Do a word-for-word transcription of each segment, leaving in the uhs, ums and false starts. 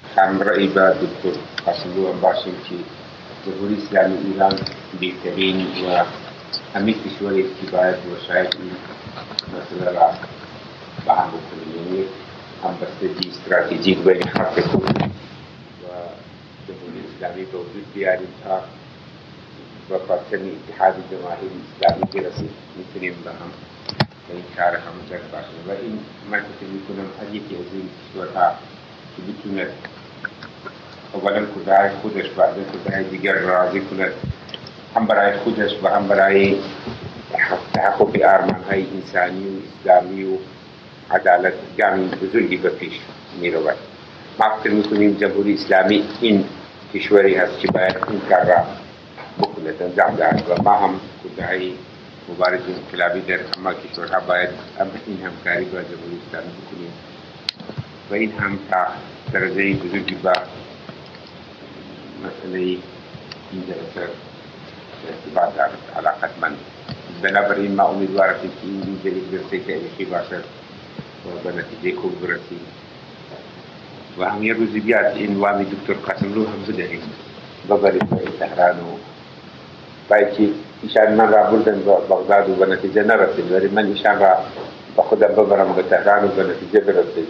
همراهی با دکتر قاسمی هم باشیم که جمهوری اسلامی ایران بهترین و همه کشوری که باید و شاید این مسئله را به هم بکنیم، یعنی همبستگی استراتژیک بین خط خود و جمهوری اسلامی به وجود بیاریم تا با خاطر اتحاد جماهیر اسلامی برسیم، میتونیم به هم به این کار همزاد باشیم و این من فکر میکنم هر یکی از این کشورها که بتونه اولا کودای خودش بعد کودای دیگر راضی کند، هم برای خودش و هم برای تحقق آرمان‌های انسانی و اسلامی و عدالت گامی بزرگی به پیش می‌رود. ما فکر می‌کنیم جمهوری اسلامی این کشوری هست که باید این کار را بکند، انجام دهد و ما هم کودای مبارز انقلابی در همه کشورها باید این همکاری با جمهوری اسلامی بکنیم و این هم تا درجه بزرگی با مسئله این جلسه ارتباط دارد، علاقتمند. بنابراین ما امیدوار هستیم که این جلسه جلسه تاریخی باشد و به نتیجه خوب برسیم و هم یه روزی بیاد این وامی دکتر قاسملو هم بدهیم ببریم به تهران و باید که ایشان من را بردن به بغداد و به نتیجه نرسید، ولی من ایشان را با خودم ببرم به تهران و به نتیجه برسید.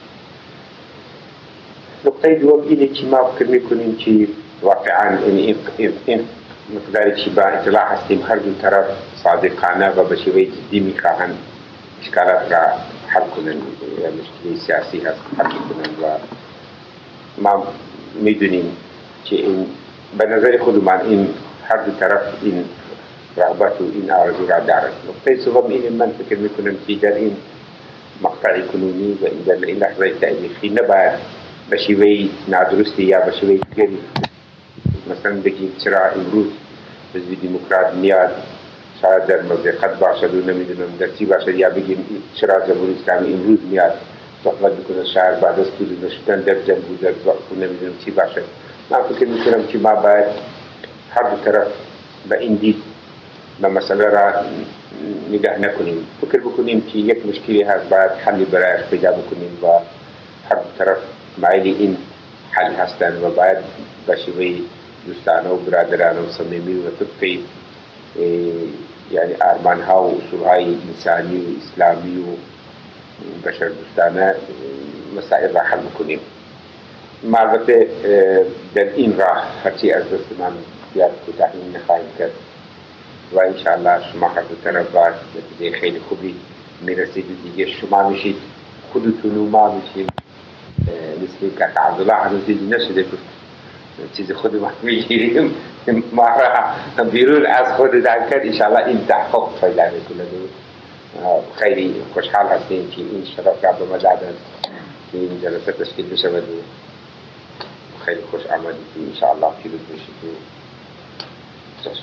نقطه دوم اینه که ما فکر میکنیم که واقعا این این مقداری که با اطلاع هستیم هر دو طرف صادقانه و به شیوه جدی میخواهند اشکالات را حل کنند یا مشکلی سیاسی هست حل کنند و ما میدونیم که این به نظر خودمان این هر دو طرف این رغبت و این آرزو را دارد. نقطه سوم اینه من فکر میکنم که در این مقطع کنونی و در این لحظه تاریخی نباید به شیوه نادرستی یا به شیوه دیگری مثلا بگیم چرا امروز حزب دموکرات میاد شاید در مضیقت باشد و نمیدونم در چی باشد، یا بگیم چرا جمهوری اسلامی امروز میاد صحبت بکنه شاید بعد از طول نشدن در جنگ و در ضعف و نمیدونم چی باشد. من فکر میکنم که ما باید هر دو طرف به این دید به مسئله را نگاه نکنیم، فکر بکنیم که یک مشکلی هست باید حلی برایش پیدا بکنیم و هر دو طرف مایل این حل هستند و باید به شیوه دوستانه و برادرانه و صمیمی و طبقی یعنی آرمان‌ها و اصولهای انسانی و اسلامی و بشر دوستانه مسائل را حل بکنیم. ما البته در این راه هرچی از دست من بیاد کوتاهی نخواهیم کرد و انشاءالله شما هر دو طرف باید نتیجه خیلی خوبی میرسید و دیگه شما میشید خودتون و ما میشیم مثل که عبدالله هنوز دیدی نشده بود چیز خود ما میگیریم ما را بیرون از خود دن کرد. انشاءالله این تحقق پیدا میکنه. خیلی خوشحال هستیم که این شرف را به ما دادن که این جلسه تشکیل بشه و خیلی خوش آمدید که انشاءالله پیروز بشید و چشم.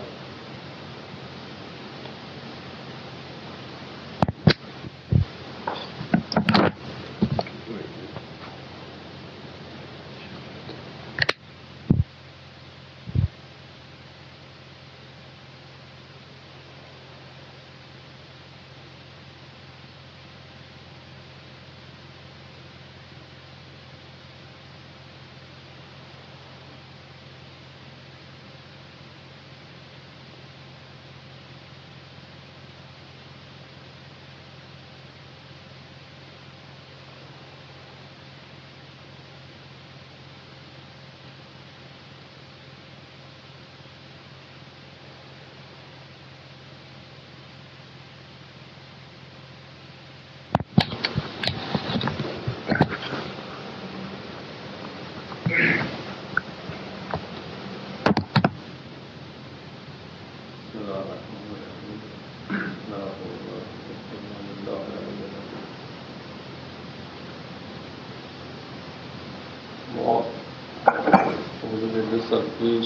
پیش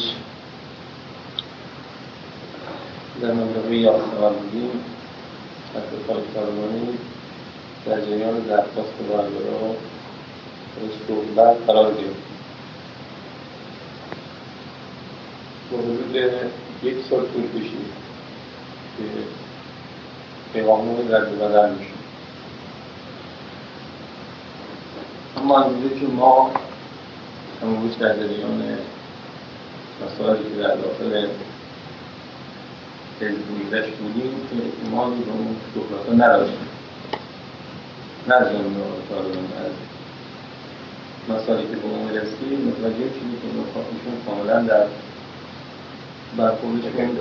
در منطقه یاسمن بودیم اتفاق سالمانی در جریان درخواست رهبران رئیس دولت قرار گرفت. با حدود یک سال طول کشید که پیغامون رد و بدل میشد. اما از اونجایی که ما همون روز در جریان مسائلی که در داخل حزب میگذشت بودیم که احتمالی به اون صحبت ها نداشتیم، نه از جانب طالبان، از مسائلی که به اون رسید متوجه شدیم که نکاتشون کاملا در برخوردشون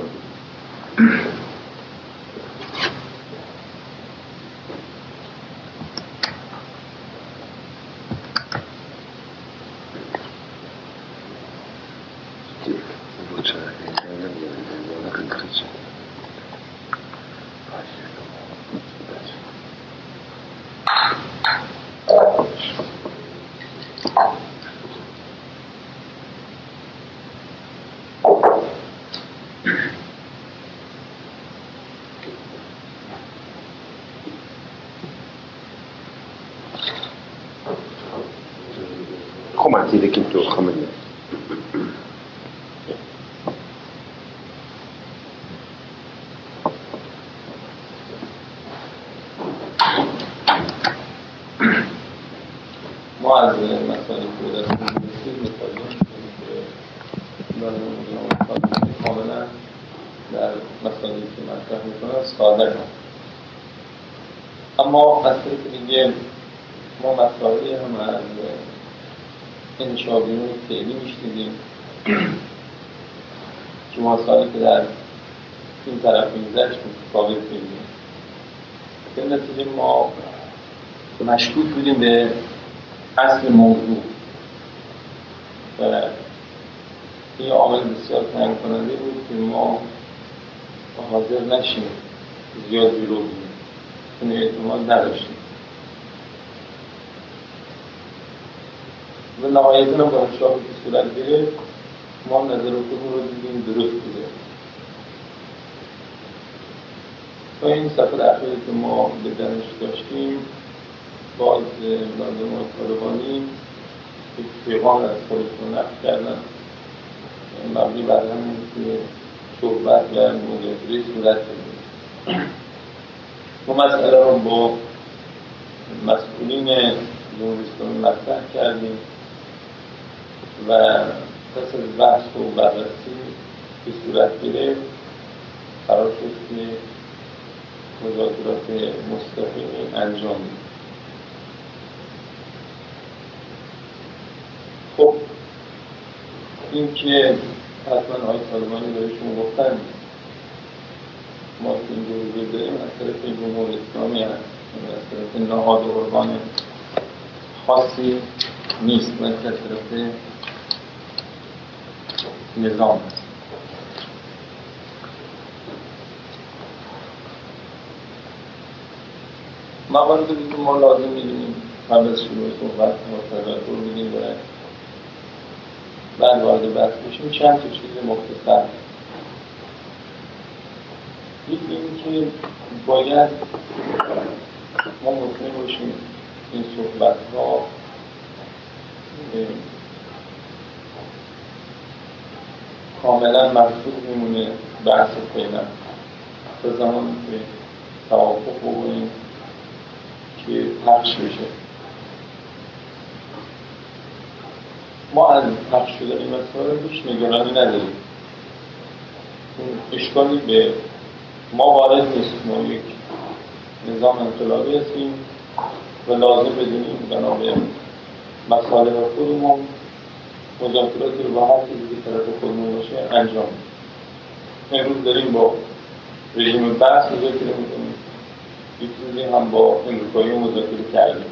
خمعتي لك انتو خمني ما از مسائلی که در اون رسید متوجه شدیم که برای کاملا در مسائلی که مطرح میکنن ساده هم، اما از طریق دیگه ما مسائلی هم از انشابیون فعلی میشنیدیم که مسائلی که در این طرف میگذشت متفاوت میدیم. به نتیجه ما مشکوک بودیم به اصل موضوع و این عامل بسیار تعیین کننده بود که ما حاضر نشیم زیاد جلو بودیم، چون اعتماد نداشتیم و نهایتاً با انشابی که صورت گرفت ما نظر خودمون رو دیدیم درست بوده. تا این سفر اخیری که ما به دمشق داشتیم باز ملازم طالبانی یک پیغام از خودشون نقل کردن مبنی بر همین که صحبت و مذاکره صورت بگیره. ما مسئله رو با مسئولین جمهوری اسلامی مطرح کردیم و پس از بحث و بررسی که صورت گرفت قرار شد که مذاکرات مستقیمی انجام بدیم. خب این که حتما آقای طالبانی بهشون گفتن ما که این جوری داریم از طرف جمهوری اسلامی هست، از طرف نهاد و ارگان خاصی نیست و از طرف نظام هست. مواردی که ما لازم می‌دونیم قبل از شروع صحبت ما تذکر می‌دیم و بعد وارد بحث بشیم چند تا چیز مختصر. یکی این که باید ما مطمئن باشیم این صحبت‌ها کاملا محدود میمونه بحث فعلا تا زمانی که توافق بکنیم که پخش بشه. ما از پخش شدن این مسائل هیچ نگرانی نداریم. اشکالی به ما وارد نیست. ما یک نظام انقلابی هستیم و لازم بدونیم بنا به مصالح خودمون مذاکراتی رو با هر چیزی که طرف خودمون باشه انجام بدیم. امروز داریم با رژیم بحث مذاکره میکنیم، یک روزی هم با امریکایی مذاکره کردیم،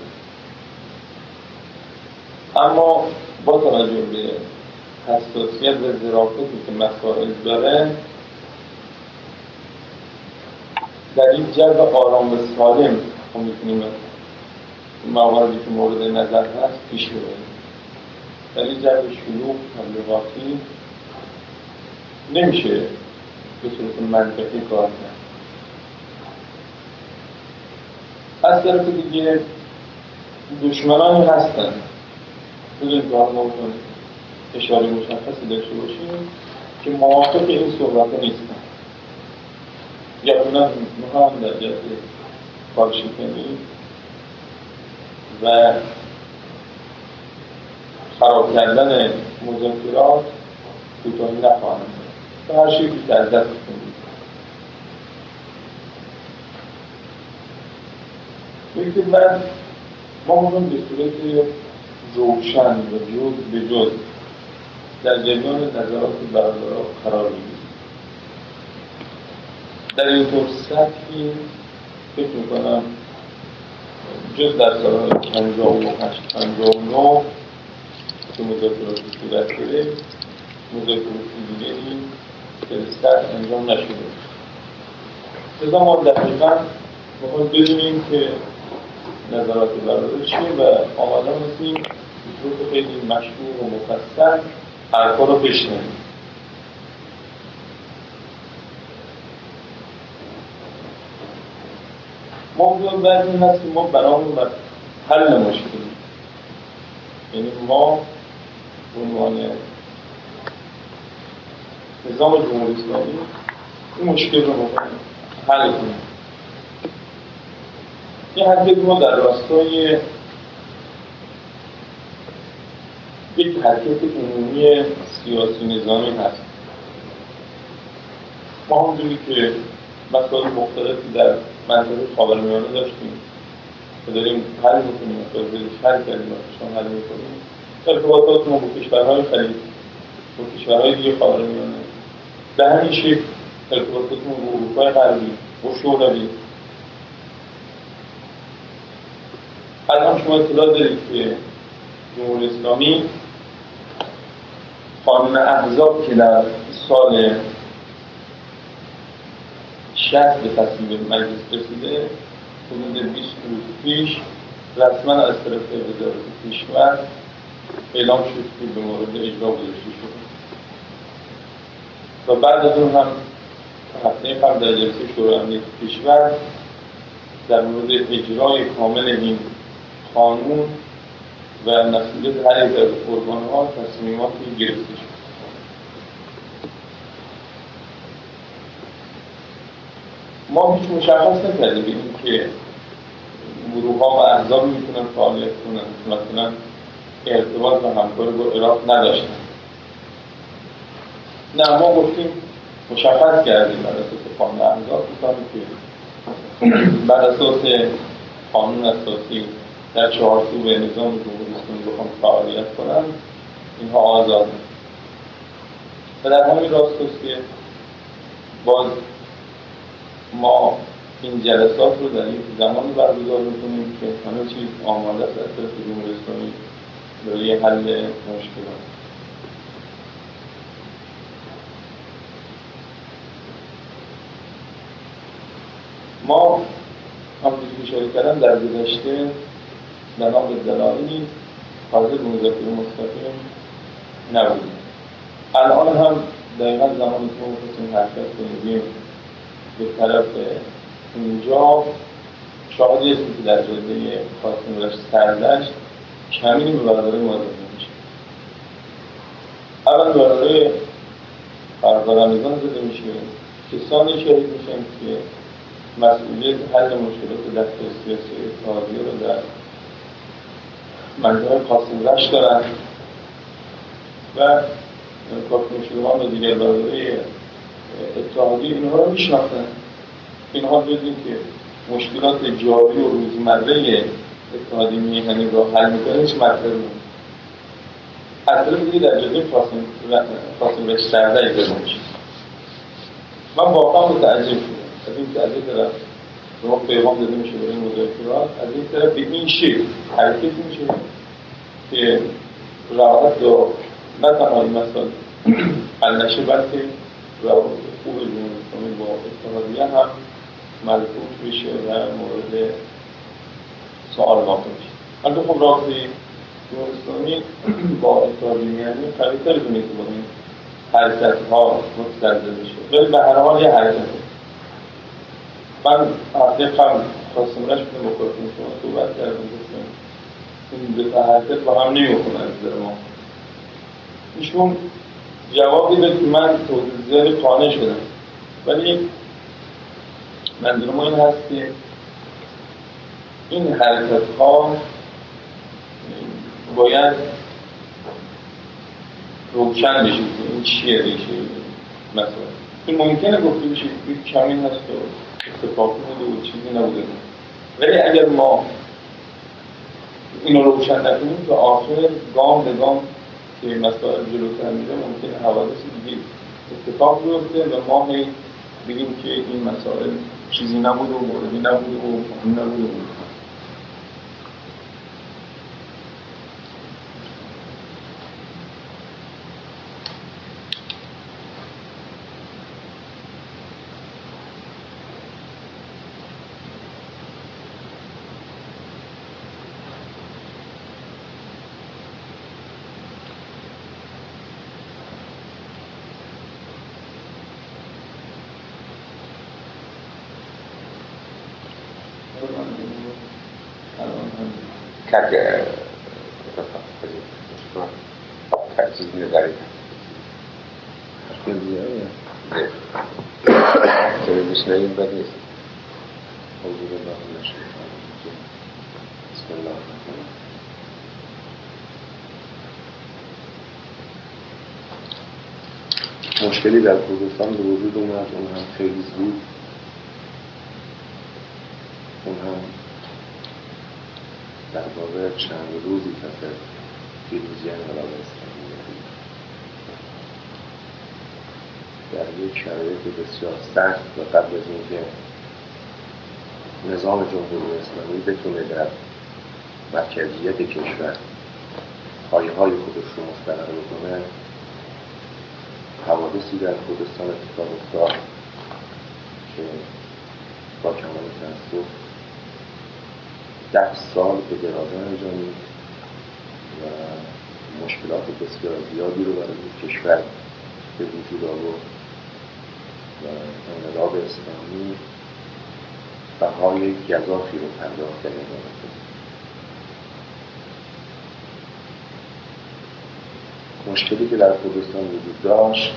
اما با توجه به حساسیت و ظرافتی که مسائل داره در این جو آرام و سالم ما میتونیم مواردی که مورد نظر هست پیش ببریم. در این جو شلوغ تبلیغاتی نمیشه به صورت منطقی کار کرد. از طرف دیگه دشمنانی هستن بودیم که ما بکنیم اشاره مشخصی داشته باشیم که موافق این صحبت نیستن یا اونا میخوان در جهت کارشکنی و خراب کردن مذاکرات کوتاهی نخواهند به هر شکلی که از دست کنید. یکی بعد ما می‌خوایم به صورت روشن و جز به جز در جریان نظرات برادرها قرار بگیریم. در این طور سطحی فکر می‌کنم جز در سالهای پنجاه و هشت پنجاه و نه که مذاکراتی صورت گرفت، مذاکراتی دیگری در سطح انجام نشده. لذا ما دقیقاً می‌خوایم بدونیم که نظرات برادر چیه و آماده هستیم به طور خیلی مشروع و مفصل حرفا رو بشنویم. موضوع بعد این هست که ما برامون بر حل مشکلی، یعنی ما به عنوان نظام جمهوری اسلامی این مشکل رو می‌خوایم حل کنیم. این حرکت ما در راستای یک حرکت عمومی سیاسی نظامی هست. ما همونجوری که مسائل مختلفی در منطقه خاورمیانه داشتیم و داریم حل میکنیم و داریم حل کردیم و شما حل میکنیم، ارتباطات ما با کشورهای خلیج، با کشورهای دیگه خاورمیانه، به همین شکل ارتباطات ما با اروپای غربی، با شوروی. الان شما اطلاع دارید که جمهوری اسلامی قانون احزاب که در سال شصت به تصویب مجلس رسیده، حدود بیست روز پیش رسما از طرف وزارت کشور اعلام شد که به مورد اجرا گذاشته شده و بعد از اون هم هفته قبل در جلسه شورای امنیت کشور در مورد اجرای کامل این قانون و مسئولیت هر یک از ارگان‌ها تصمیماتی گرفته شد. ما هیچ مشخص نکردیم بگیم که گروه‌ها و احزاب میتونن فعالیت کنن، مثلا ارتباط و همکاری با عراق نداشتن. نه، ما گفتیم مشخص کردیم بر اساس قانون احزاب میتونن که بر اساس قانون اساسی در چهارچوب نظام جمهوری اسلامی بخوام فعالیت کنن، اینها آزاد هستند. و در همین راست است که باز ما این جلسات رو در یک زمانی برگزار می‌کنیم که همه چیز آماده است از طرف جمهوری اسلامی برای حل مشکلات. ما همونطور که اشاره کردم در گذشته بنا به دلایلی حاضر به مذاکره مستقیم نبودیم. الان هم دقیقا زمانی که ما می‌خواستیم حرکت کنیم به طرف اینجا شاهدی هستیم که در جلده خواستیم برش سردشت کمی به برادرهای ما داده میشه. اول برادرهای فرزانمیزان داده میشه، کسانی شهید میشن که مسئولیت حل مشکلات دفتر سیاسی اتحادیه رو در منطقه قاسم رشت دارن و کارکنشیدمان و دیگر برادرهای اتحادیه اینها رو میشناختن. اینها بدونیم که مشکلات جاری و روزمره اتحادیه میهنی رو حل میکنه هیچ مطلبی نیست. از طرف دیگه در جلوی قاسم رشت سرده‌ای داده میشه. من واقعا متعجب شدم از این که از این طرف به ما پیغام داده میشه برای مذاکرات، از این طرف به این شکل حرکت میشه که روابط رو نه تنها این مسائل حل نشه بلکه روابط خوب جمهوری اسلامی با اتحادیه هم ملکوت بشه و مورد سوال واقع بشه. البته خب رابطه جمهوری اسلامی با اتحادیه میهنی قوی‌تر دونه که با این حرکت‌ها متزلزل بشه، ولی به هر حال یه حرکته. من هفته قبل خواستم رشت کنم با کارتون شما صحبت کردم گفتم این دو تا حرکت با هم نمی‌خونن از نظر ما. ایشون جوابی داد که من توضیح زیادی قانع شدم، ولی منظور ما این هست که این حرکت‌ها باید روشن بشه این چیه ریشه مثلا این ممکنه گفته بشه یک کمی هست و اتفاقی بوده و چیزی نبوده، ولی اگر ما اینو روشن نکنیم تو آخر گام به گام که مسائل جلوتر میره ممکنه حوادث دیگه اتفاق بیفته و ما هی بگیم که این مسائل چیزی نبوده و موردی نبوده و مهم نبوده و как чизи не дарит. Нет. Сегодняшний день поднес. مشکلی در کردستان به وجود اومد، اون هم خیلی زود، اون هم در واقع چند روزی پس از پیروزی انقلاب اسلامی در یک شرایط بسیار سخت و قبل از اینکه نظام جمهوری اسلامی بتونه در مرکزیت کشور پایه‌های خودش رو مستقر بکنه، حوادثی در کردستان اتفاق افتاد که با کمال تأسف ده سال به درازه انجامید و مشکلات بسیار زیادی رو برای کشور به وجود آورد و انقلاب اسلامی بهای گزافی رو پرداخت در این رابطه. مشکلی که در کردستان وجود داشت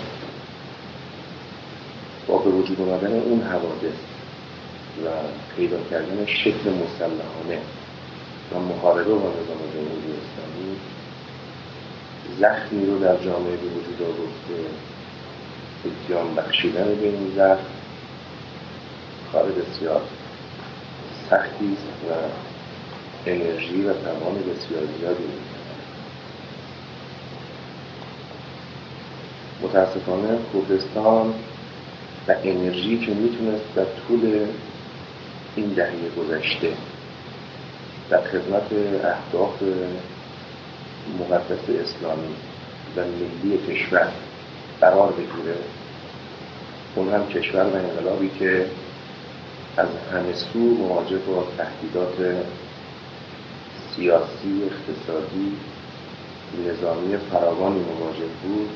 با به وجود آمدن اون حوادث و پیدا کردن شکل مسلحانه و محاربه با نظام جمهوری اسلامی زخمی رو در جامعه به وجود آورد که التیام بخشیدن به این زخم کار بسیار سختی است و انرژی و توان بسیار زیادی می‌خواد. متاسفانه کردستان و انرژی که میتونست در طول این دهه گذشته در خدمت اهداف مقدس اسلامی و ملی کشور قرار بگیره، اون هم کشور و انقلابی که از همه سو مواجه با تهدیدات سیاسی، اقتصادی، نظامی فراوانی مواجه بود،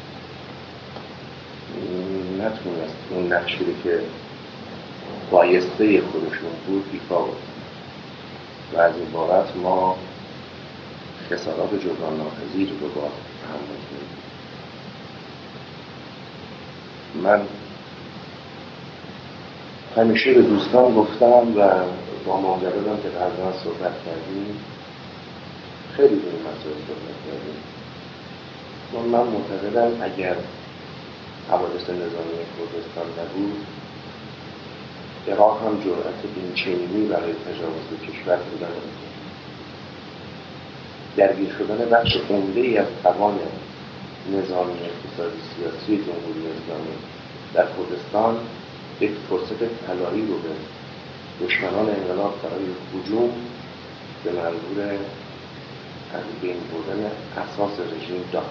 نتونست اون نقشی که بایسته خودشون بود ایفا بود و از این بابت ما خسارات جبران ناپذیر رو با تحمل کردیم. من همیشه به دوستان گفتم و با معتقدم که قبلا صحبت کردیم، خیلی به این مسائل صحبت کردیم. من معتقدم اگر حوادث نظامی کردستان نبود، عراق هم جرأت اینچنینی برای تجاوز به کشور بودن نمی‌کرد. درگیر شدن بخش عمده‌ای از توان نظامی اقتصادی سیاسی جمهوری اسلامی در کردستان یک فرصت طلایی رو به دشمنان انقلاب برای هجوم به منظور از بین بردن اساس رژیم داد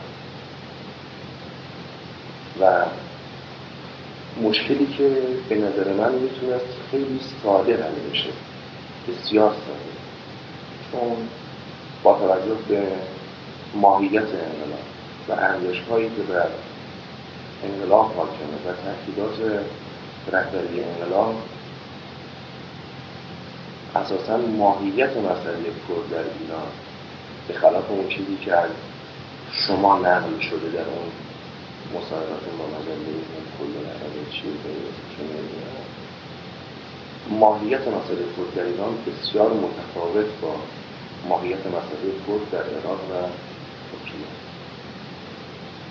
و مشکلی که به نظر من میتونست خیلی ساده حل بشه، بسیار ساده، چون با توجه به ماهیت انقلاب و ارزش‌هایی که بر انقلاب حاکمه و تأکیدات رهبری انقلاب، اساساً ماهیت مسئله کرد در ایران به خلاف اون چیزی که از شما نقل شده در اون مصاحبات با مجله کل عربی چیز ماهیت مسئله کرد در ایران بسیار متفاوت با ماهیت مسئله کرد در عراق و ترکیه.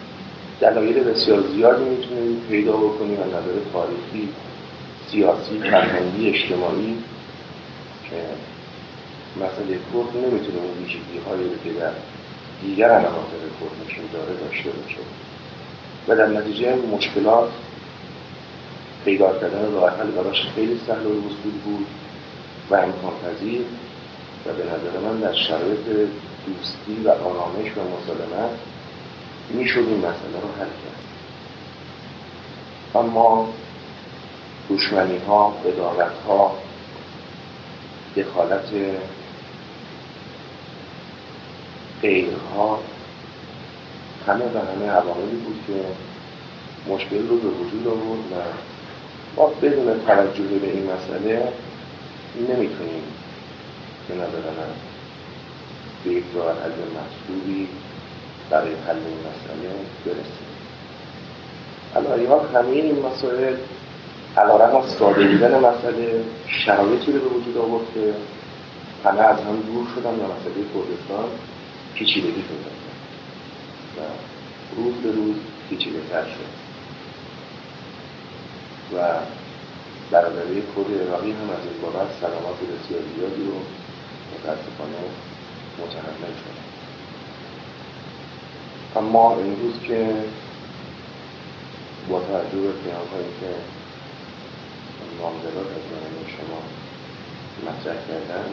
دلایل بسیار زیادی میتونیم پیدا بکنیم از نظر تاریخی، سیاسی، فرهنگی، اجتماعی که مسئله کرد نمیتونه اون ویژگی‌هایی رو که در دیگر علامات کرد نشون داره داشته باشه و در نتیجه مشکلات پیدا کردن راه حل براش خیلی سهل و وصول بود و امکان پذیر و به نظر من در شرایط دوستی و آرامش و مسالمت میشد این مسئله رو حل کرد. اما دشمنی ها، عداوت ها، دخالت غیرها، همه و همه عواملی بود که مشکل رو به وجود آورد و ما بدون توجه به این مسئله نمیتونیم به نظر من به یک راه حل محصولی برای حل این مسئله برسیم. علاوه بر همه این مسائل، علیرغم از ساده بودن مسئله، شرایطی رو به وجود آورد که همه از هم دور شدن و مسئله کردستان پیچیدگی پیدا کرد و روز به روز پیچیده‌تر شد و برادری کرد عراقی هم از این بابت صدمات بسیار زیادی رو متاسفانه متحمل شد. اما امروز که با توجه به پیام‌هایی که نامزدات از من شما مطرح کردن،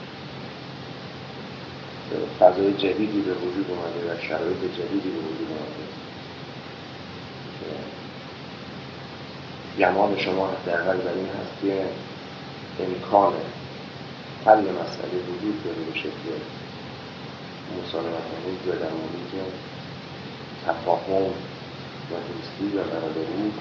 فضای جدیدی به وجود اومده و شرایط جدیدی به وجود اومده گمان شما حداقل بر این هست که امکان حل مسئله وجود داره به شکل مسالمت‌آمیز و در محیط تفاهم و دوستی و برادری.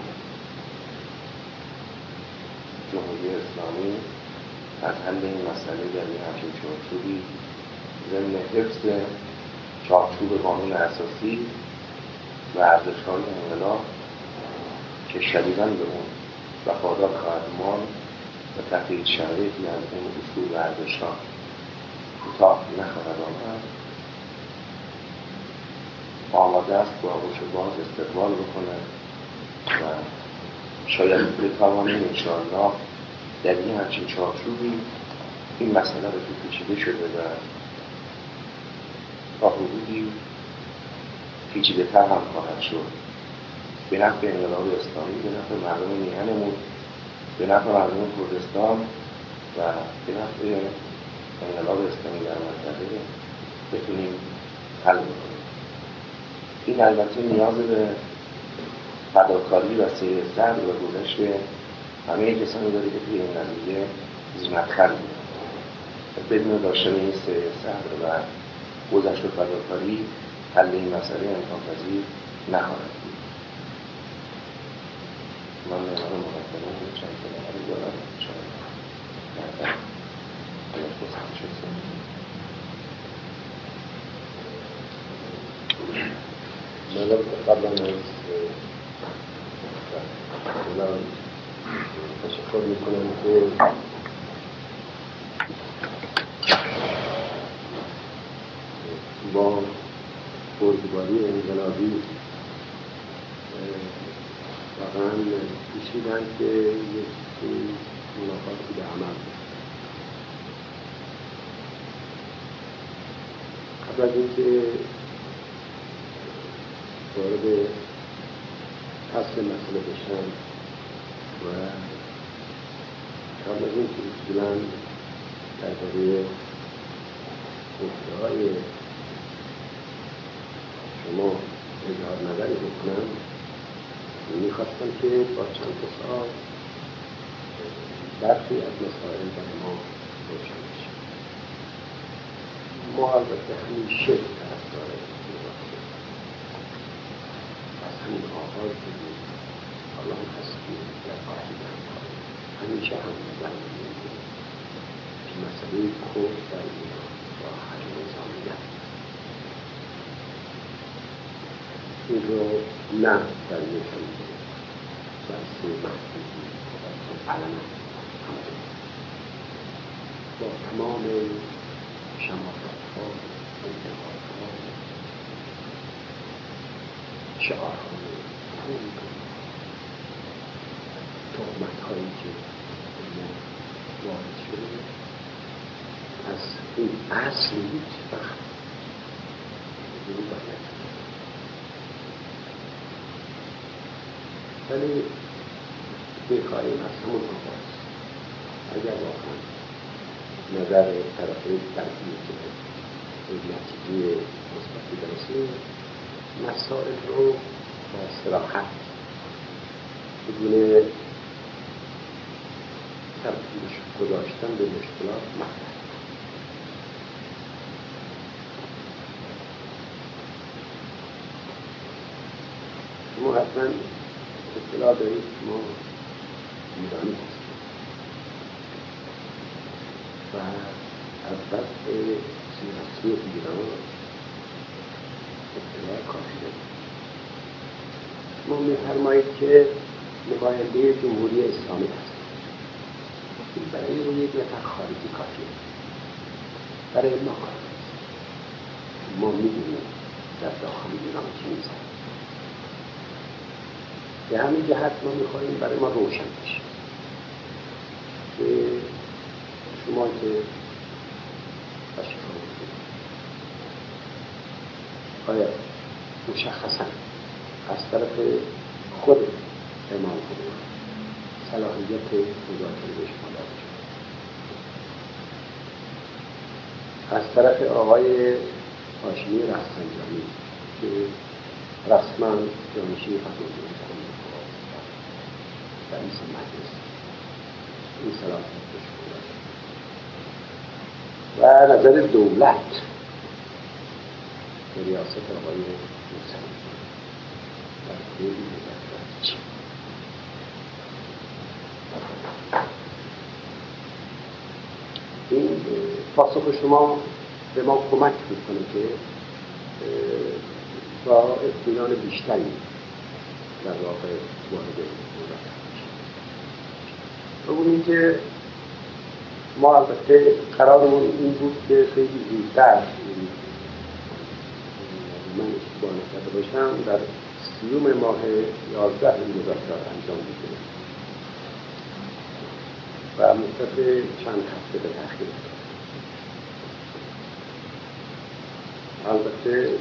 جمهوری اسلامی از حل این مسئله در این همچین چارچوبی ضمن حفظ چارچوب قانون اساسی و ارزش‌های انقلاب که شدیداً به اون وفادار خواهد ماند و تحت هیچ شرایطی از اون اصول و ارزش‌ها کوتاه نخواهد آمد، آماده است با آغوش باز استقبال بکنه و شاید بتوانیم انشاءالله در این همچین چارچوبی این مسئله رو که پیچیده شده و تا حدودی پیچیده‌تر هم خواهد شد به نفع انقلاب اسلامی، به نفع مردم میهنمون، به نفع مردم کردستان و به نفع انقلاب اسلامی در منطقه بتونیم حل بکنیم. این البته نیاز به فداکاری و سیر صبر و گذشت همه کسانی داره که توی این قضیه زحمت خرج می‌کنند. بدون داشتن این سیر صبر و گذشت و فداکاری حل این مسئله امکان پذیر نخواهد بود. من مهمان مقدمه رو چند کلمه رو دارم شاید بعدا باید بسید شد. من قبلا از تشکر میکنم که با بردباری انقلابی واقعا کشیدن که یک ملاقاتی به عمل قبل از اینکه وارد اصل مسئله بشن و قبل از اینکه اصولاً درباره گفته‌های شما اظهار نظری بکنم، میخواستم که با چند تا سوال برخی از مسائل برای ما روشن بشه. ما البته همیشه طرفدار مذاکره از همین آغاز بودیم، حالا هم هستیم در آینده هم همیشه هم نظر می‌دهیم که مسئله کرد در ایران با حل نظامیت این رو نه در یکم بحث محدودی و علم با تمام شمافت‌ها و انتقادها شعارهای خوب، تهمت‌هایی که ما وارد شده از این اصل هیچ وقت رو باید. ولی می‌خواهیم از همون آغاز اگر واقعا نظر طرفین برقیه که به نتیجه مثبتی برسیم، مسائل رو با صراحت بدون تبدیل گذاشتن به مشکلات مطرح. شما حتما اطلاع دارید که ما ایرانی هستیم و از وقت سیاسی ایران اطلاع کافی دارید. شما می‌فرمایید که نماینده جمهوری اسلامی هست. این برای اون یک نفر خارجی کافیه، برای ما کافیه. ما می‌دونیم در داخل ایران چی می‌زنیم. به همین جهت ما می‌خواهیم برای ما روشن بشه که شما که اشکال آیا مشخصاً از طرف خود امام خمینی صلاحیت مذاکره به شما داده شده، از طرف آقای هاشمی رفسنجانی که رسما جانشین فرمانده رئیس مجلس این صلاحیت به شما داده، و نظر دولت به ریاست آقای موسوی در کلی مذاکرات چی؟ این پاسخ شما به ما کمک میکنه که با اطمینان بیشتری در واقع وارد مذاکره بشیم. بگوییم که ما البته قرارمون این بود که خیلی زودتر، من اشتباه نکرده باشم، در سیوم ماه یازده این مذاکرات انجام بشه و مدت چند هفته به تأخیر افتاد. البته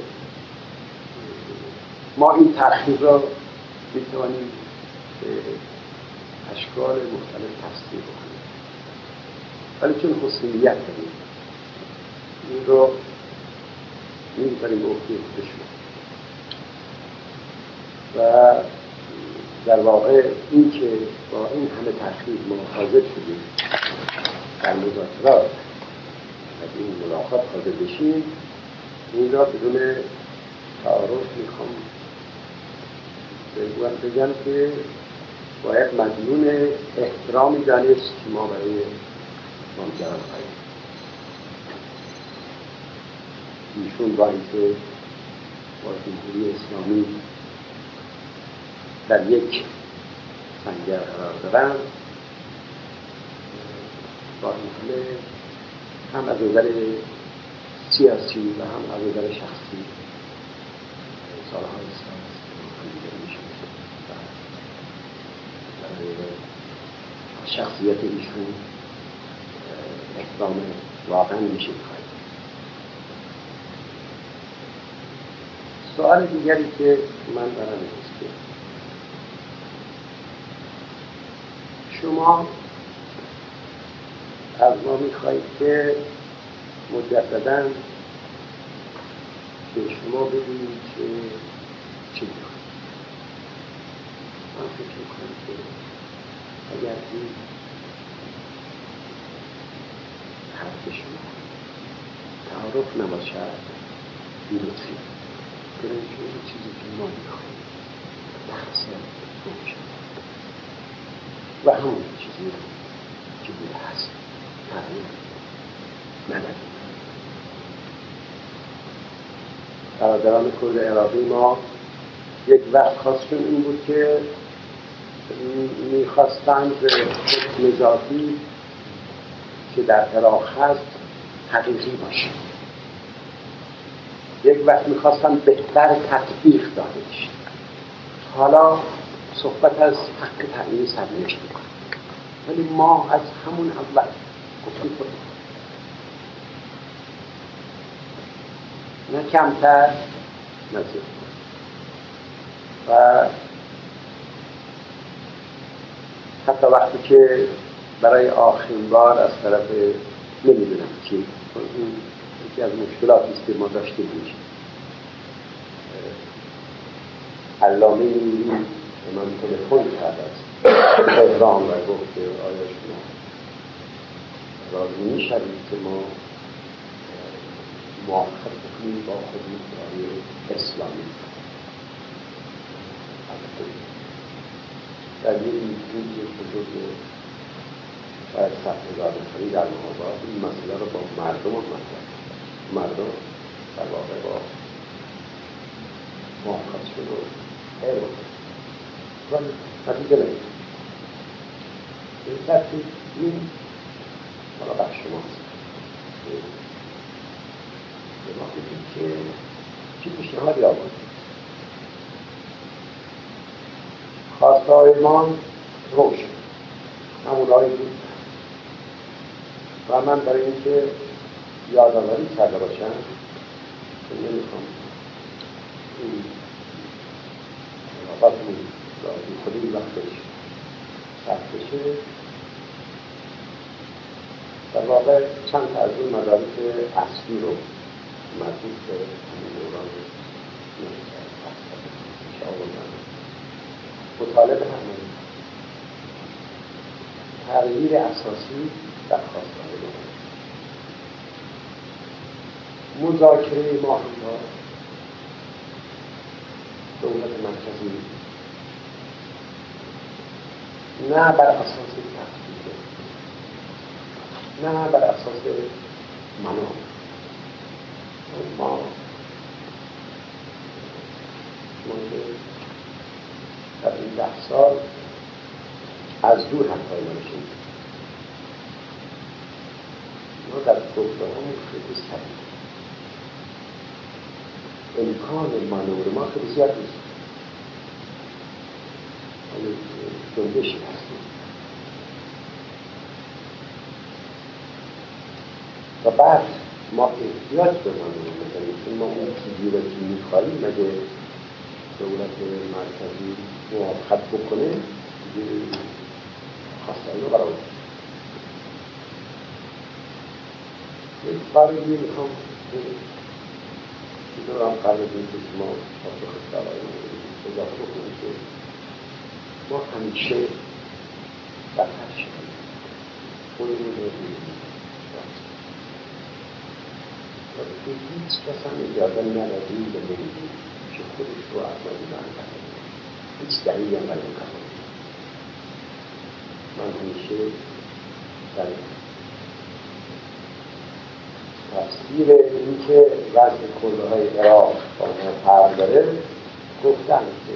ما این تأخیر را میتوانیم به اشکال مختلف تفسیر بکنیم، ولی چون حسن نیت داریم این رو می‌بریم به عهده خود شما و در واقع این که با این همه تأخیر ما حاضر شدیم در مذاکرات و این ملاقات حاضر بشیم، این را بدون تعارض میخوام بگم که باید مدیون احترامی دانست که ما برای ماجرا قائلیم. ایشون با اینکه با جمهوری اسلامی در یک سنگر قرار دارن، با این همه هم از نظر سیاسی و هم از نظر شخصی سالهای سال هم دیگر میشه و شخصیت ایشون احترام واقعا میشه بخواهید. سوال دیگری که من دارم است که شما از ما میخواهید که مجدداً به شما بگیم که چی میخواهید. من فکر میکنم که اگر این حرف شما تعارف نباشد بی‌لطفی برای که این چیزی که ما میخواهیم بحث روشن و همون چیزی که بوده هست تغییر نداریم. برادران کرد عراقی ما یک وقت خواستشون این بود که میخواستند حکم ذاتی که در عراق هست حقیقی باشه، یک وقت میخواستند بهتر تطبیق داده بشه. حالا صحبت از حق تعیین سرنوشت میکنه، ولی ما از همون اول گفتیم نه کمتر نه زیادتر. و حتی وقتی که برای آخرین بار از طرف نمیدونم چی، این یکی از مشکلاتی است که ما داشتیم میشه، علامه نوری به من تلفن کرد از تهران و گفت که آیا شما راضی میشوید که ما موافقت بکنیم با حدودهای اسلامی. در یک میتونی بزرگ باید ثبت هزار نفری در مهابات این مسئله رو با مردم مطرح مردم در واقع با موافقت شد و خیر بود، ولی نتیجه نمید. این ترتیب این حالا بخش شماست به ما بگید که چی پیشنهادی آورد. خواسته های ما روشن همونهایی بود و من برای اینکه یادآوری کرده باشم نمیخوام این علاقات می خودی وقتش سخت بشه. در واقع چند تا از این مدارک اصلی رو مربوط به همین دوران مطالعه بفرمایید. تغییر اساسی در خواستهای ما، مذاکره ماهی‌ها، دولت مرکزی نه بر اساس تفکیک، نه بر اساس منام. ما مورد در این ده سال از دور حرفای ما نشیم، ما در گفته همون خیلی سریع امکان منور ما خیلی زیاد نیست، ولی جنبشی هستیم و بعد ما احتیاج به منور میکنیم که ما اون چیزی رو که میخواییم مگه دولت مرکزی موافقت بکنه خواستایی رو برای یک کاری میخوام چیزی رو هم قرار دیم که شما پاسخ سوال اضافه بکنیم که ما همیشه در هر شکلی خودمون رو میدیم و به هیچ کس هم اجازه ندادیم به نمیدیم که خودش رو از ما دیدن کنیم، هیچ دلیلی هم برای کار من همیشه در تفسیر این که وضع کردهای عراق با ما فرق داره گفتن که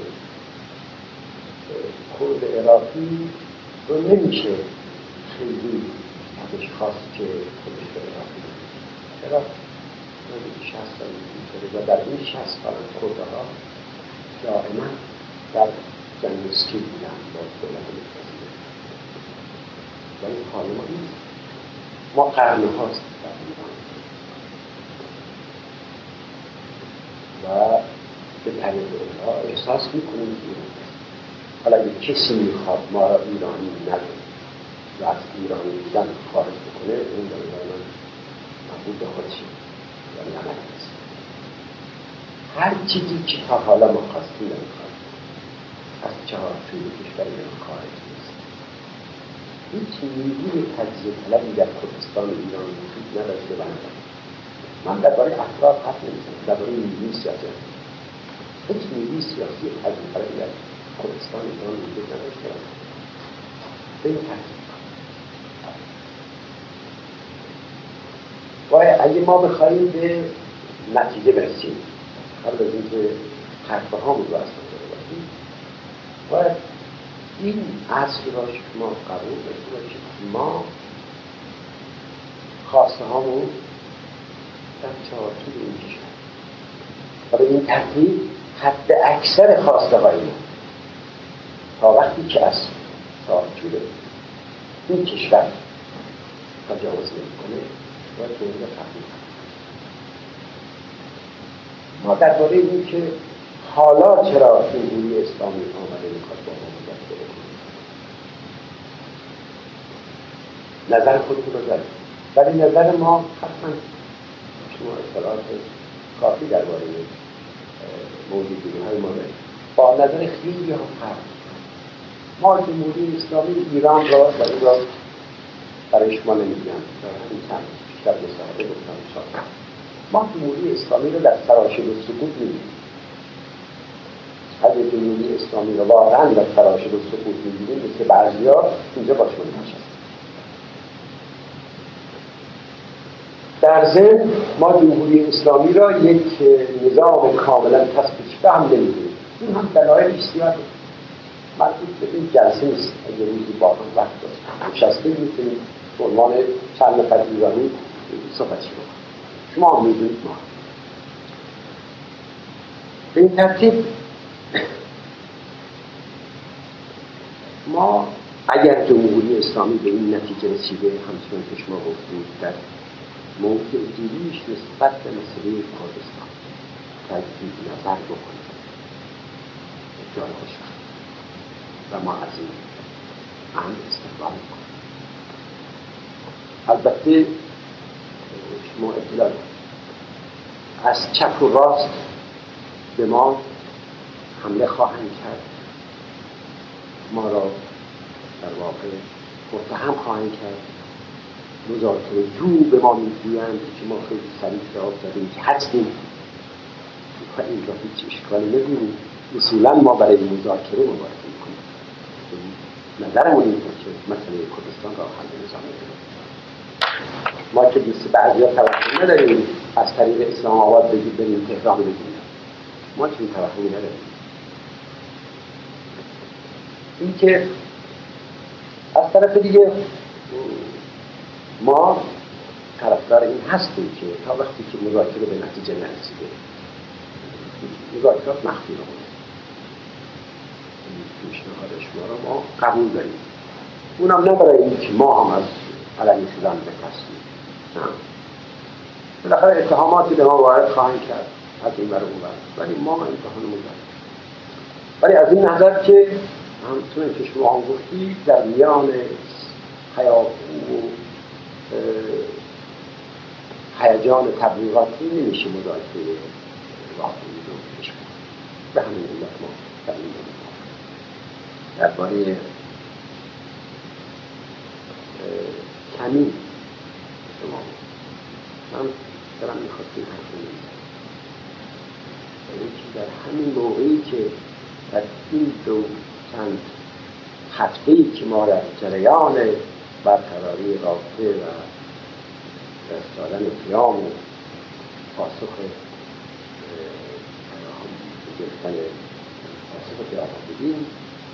کرد عراقی رو نمیشه خیلی ازش خواست که خودش به عراقی عراق شصت سال میکنه و در این شصت سال کردها دائما در جنگ اسکی بودن با دولت مرکزی و این حال ما نیست. ما قرنه هاست در ایران و به طریق اونها احساس میکنیم ایران حالا اگه کسی میخواد ما را ایرانی نداره و از ایرانی بودن خارج بکنه اون در ایران مبود به خودش یعنی عمل نیست. هر چیزی که تا حالا ما خواستیم نمیخواد از چهار توی کشور ایران خارج نیست. هیچ نیروی تجزیه طلبی در کردستان ایران وجود نداشته بندم. من درباره افراد حرف نمیزنم، درباره نیروی سیاسی هیچ نیروی سیاسی تجزیه طلبی در کردستان ایران وجود نداشته بندم. به این ترتیب باید اگه ما بخواهیم به نتیجه برسیم قبل از اینکه حرفه هامون رو اصلا باشیم باید این اصل را شما قبول بکنید که ما خواسته هامون در چهارچوب این کشور و به این ترتیب حد اکثر خواسته های ما تا وقتی که از ساعتچوب این کشور تجاوز نمی‌کنه باید جمهوری را تحمیل کنه. ما درباره این که حالا چرا جمهوری اسلامی آمده میخواد با ما مذاکره کنه نظر خودتون رو دارید، ولی نظر ما حتما شما اطلاعات کافی درباره موجودی‌های ما دارید. با نظر خیلی ها فرق ما جمهوری اسلامی ایران را در این را برای شما نمیگم، در همین چند بیشتر مصاحبه گفتم انشاءالله ما جمهوری اسلامی رو در تراشل و سقوط می‌بینیم. اگه جمهوری اسلامی رو واقعا در تراشل و سقوط می‌بینیم مثل بعضی‌ها اینجا با شما نشست. در ضمن ما جمهوری اسلامی را یک نظام کاملا تثبیت شده هم نمی‌دونیم. این هم دلایل زیاده مربوط به این جلسه نیست. اگه روزی با هم وقت داشتیم نشسته می‌تونیم به عنوان چند نفر ایرانی صحبت شما شما هم می‌دونید ما به این ترتیب ما اگر جمهوری اسلامی به این نتیجه رسیده همچنان که شما گفتید در موقع گیریش نسبت به مسئله کردستان تجدید نظر بکنید جای خوشبخت و ما از این امر استقبال می‌کنیم. البته شما اطلاع از چپ و راست به ما حمله خواهند کرد، ما را در واقع متهم خواهند کرد، مذاکره جو به ما میگویند که ما خیلی سریع جواب دادیم که هستیم و این را هیچ اشکالی نمی‌بینیم. اصولا ما برای مذاکره مبارزه می‌کنیم. نظرمون اینه که مسئله کردستان را حل نظامی کنیم. ما که مثل بعضی‌ها توقع نداریم از طریق اسلام آباد بگیم بریم تهران بگیم، ما چون توقعی نداریم. این که از طرف دیگه ما طرفدار این هستیم که تا وقتی که مذاکره به نتیجه نرسیده مذاکرات مخفی بمونه. این پیشنهاد شما را ما قبول داریم. اونم نه برای این که ما هم از علنی شدن بترسیم، نه. بالاخره اتهاماتی به ما وارد خواهند کرد از این ور و اون ور، ولی ما امتحانمون داریم. ولی از این نظر که همچون که شما هم گفتید در میان هیاهو و هیجان تبلیغاتی نمیشه مذاکره واقعی رو پیش برد. به همین علت ما در این مورد درباره کمی شما من دارم میخواد این حرف رو نمیزنم، یعنی که در همین موقعی که در این دو چند هفته‌ای که ما در جریان برقراری رابطه و دستدادن قیام و پاسخ گرفتن پاسخ پیاده بودیم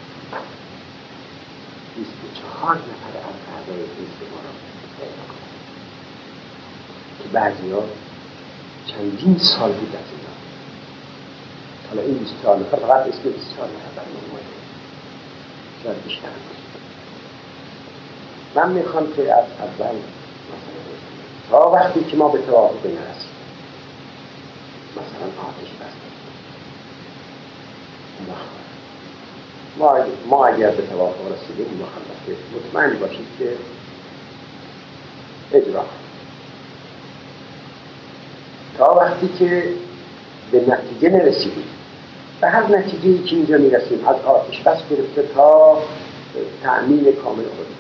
بیست و چهار نفر از اعضای حزب ما را پیدا کنیم که بعضی‌ها چندین سال بود از اینا. حالا این بیست و چهار نفر فقط اسم بیست و چهار نفر برای ما اومده، شاید بیشتر بود. من میخوام که از اول تا وقتی که ما به توافق نرسیم مثلا آتش بس ما ما اگر به توافق رسیدیم مخالفت مطمئن باشید که اجرا تا وقتی که به نتیجه نرسیدیم به هر نتیجه‌ای که اینجا میرسیم از آتش بس گرفته تا تأمین کامل خودمون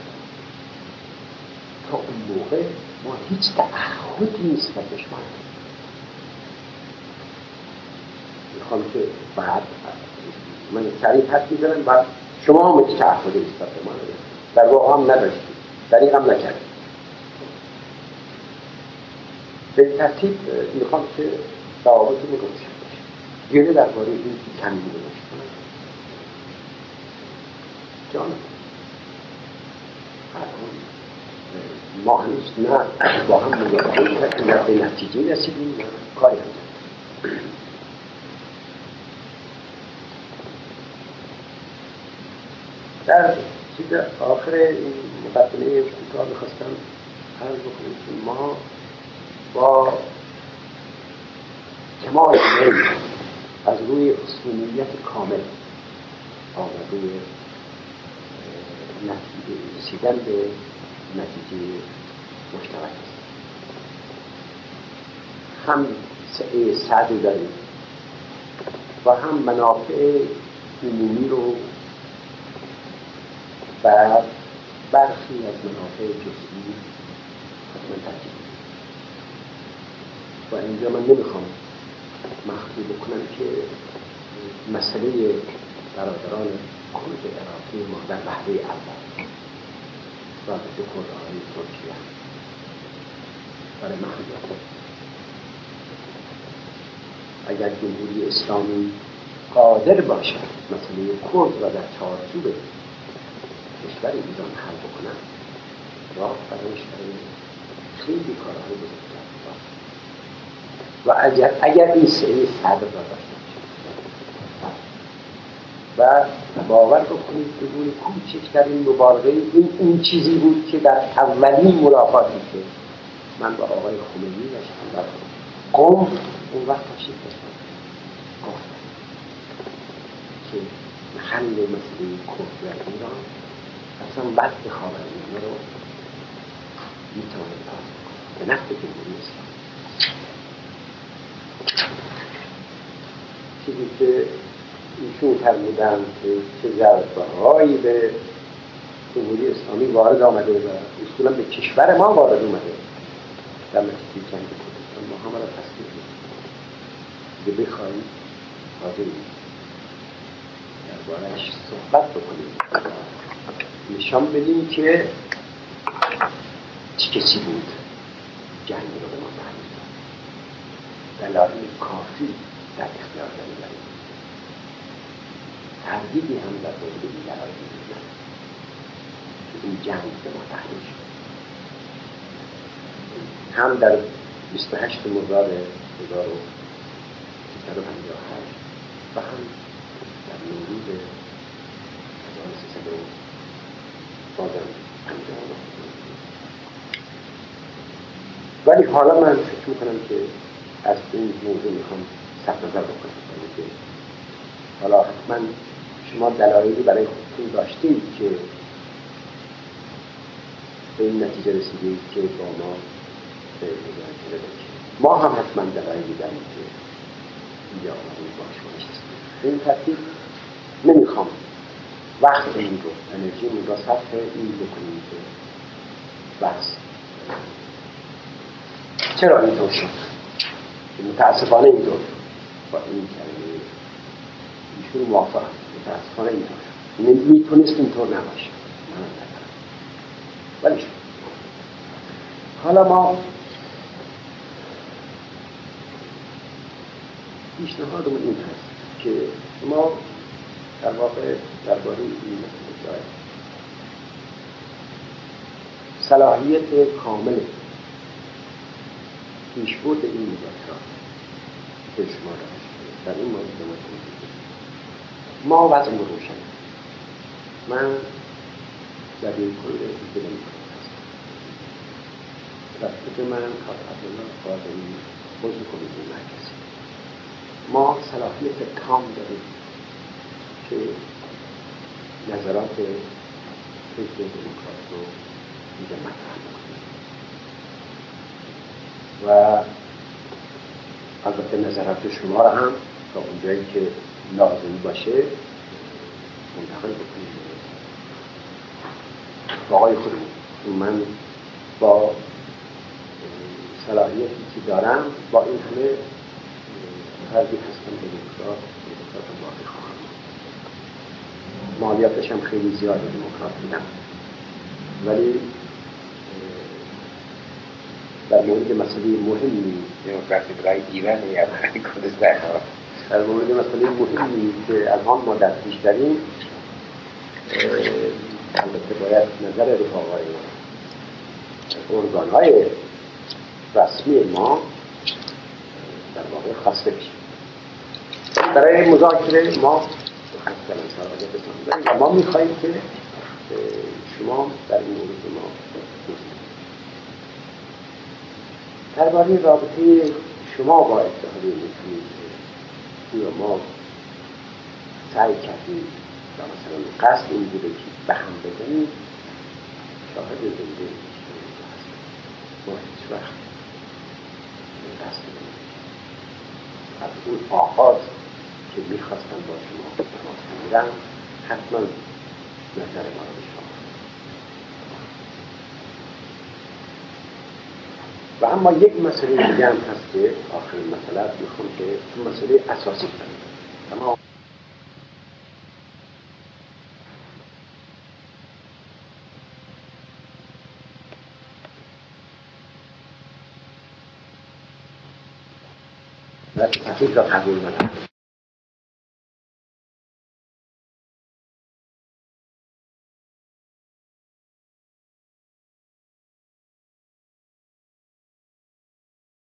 تا اون موقع ما هیچ تعهدی نسبت به شما نداریم. میخوام که بعد من سریع حد میزنم بعد شما هم هیچ تعهدی نسبت به ما نداریم، در واقع هم نداشتیم، دریغ هم نکردیم. به ترتیب میخوام که ضوابطی روشن باشه. گله درباره این که کمی گذاشت کنم جان ما هنوز نه با هم مذاکره کردیم نه به نتیجه رسیدیم نه کاری انجام در چیز آخر این مقدمه کوتاه میخواستم عرض بکنم که ما با کمال میل از روی اصولیت کامل آمده نتیجه رسیدن به نتیجه مشترک است. هم سعی سعی داریم و هم منافع عمومی رو و برخی از منافع جزئی حتما ترجیح میدیم. و اینجا من نمیخوام مخفی بکنم که مسئله برادران کرد عراقی ما در وهله اول رابطه کردهای ترکیه برای محدود اگر جمهوری اسلامی قادر باشد مسئله کرد را در چارچوب کشور ایران حل بکنند راه برایش برای خیلی کارهای بزرگتر و اگر اگر این سعی صدر را داشته و باور بکنید بدون کوچکترین مبالغه این این چیزی بود که در اولین ملاقاتی که من با آقای خمینی داشتم در قم اون وقت تشریف داشتم گفتم که حل مسئله کرد در ایران اصلا وقت خاورمیانه رو میتواند باز بکنه به نفع جمهوری اسلامی. چیزی که ایشون فرمودن که چه ضربه‌هایی به جمهوری اسلامی وارد آمده و اصولا به کشور ما وارد اومده در نتیجه جنگ کردستان ما همه را تصدیق می‌کنیم که بخواهیم حاضریم درباره‌اش صحبت بکنیم نشان بدیم که چه کسی بود جنگ رو به ما تعلیم داد دلایل کافی در اختیار داریم تردیدی هم در مورد این دلایل نیست که این جنگ به ما تحمیل شد. هم در بیست و هشت مرداد هزار و سیصد و پنجاه و هشت و هم در نوروز هزار و سیصد و پنجاه و نه. ولی حالا من فکر میکنم که از این موضوع میخوام صرف نظر بکنم که حالا حتما شما دلایلی برای خودتون داشتید که به این نتیجه رسیدید که با ما به مذاکره بشید. ما هم حتما دلایلی داریم که اینجا آمدیم با شما نشستیم. به این ترتیب نمیخوام وقت این رو انرژی این رو صرف این بکنیم که بحث چرا اینطور شد که متاسفانه اینطور با این کلمه ایشون موافق متاسفانه اینطور شد میتونست اینطور نباشه ولی شد. حالا ما پیشنهادمون این هست که ما در واقع درباره این مسئله صلاحیت کامل پیشبرد این مذاکرات به شما داشت. در این مورد ما وضع روشن من در این کل دیگه نمی‌کنم در فکر من کار عبدالله قادری عضو کمیته مرکزی ما صلاحیت کام داریم که نظرات حزب دموکرات رو اینجا مطرح بکنیم و البته نظرات شما را هم تا اونجایی که لازم باشه منتقل بکنیم با آقای خودمون. من با صلاحیتی که دارم با این همه فرضی هستم دموکرات دموکرات واقعی خواهم مالیاتش هم خیلی زیاده دموکرات میدم ولی در مورد مسئله مهمی دموکراسی برای ایران یا برای کردستان در مورد مسئله مهمی که الان ما در پیش داریم البته باید نظر رفاقای ارگان‌های رسمی ما در واقع خواسته بشه. برای مذاکره ما جلسه را بسازید و ما میخواییم که شما در این مورد ما توضیح درباره رابطه شما با اتحادیه میتونید که ما سعی کردیم و مثلا قصد این بوده که به هم بزنیم شاهد زنده هست ما هیچ وقت قصد کنیم از اون آغاز که میخواستن با شما تماس بگیرن حتما نظر ما رو به شما و اما یک مسئله دیگه هم هست که آخرین مسئله میخوام که مسئله اساسی کنیم اما تحقیق را قبول ندارم